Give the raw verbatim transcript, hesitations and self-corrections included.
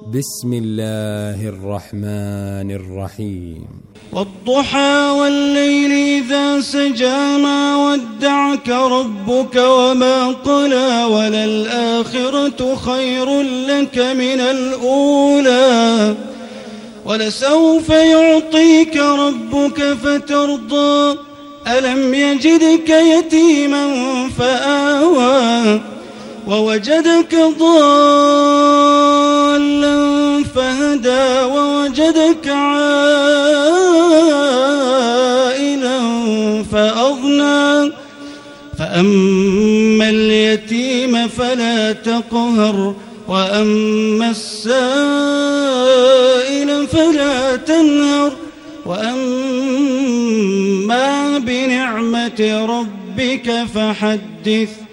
بسم الله الرحمن الرحيم. والضحى والليل إذا سجى ما ودعك ربك وما قلى وللآخرة خير لك من الأولى ولسوف يعطيك ربك فترضى ألم يجدك يتيما فآوى ووجدك ضالا فهدى ووجدك عائلا فأغنى فأما اليتيم فلا تقهر وأما السائل فلا تنهر وأما بنعمة ربك فحدث.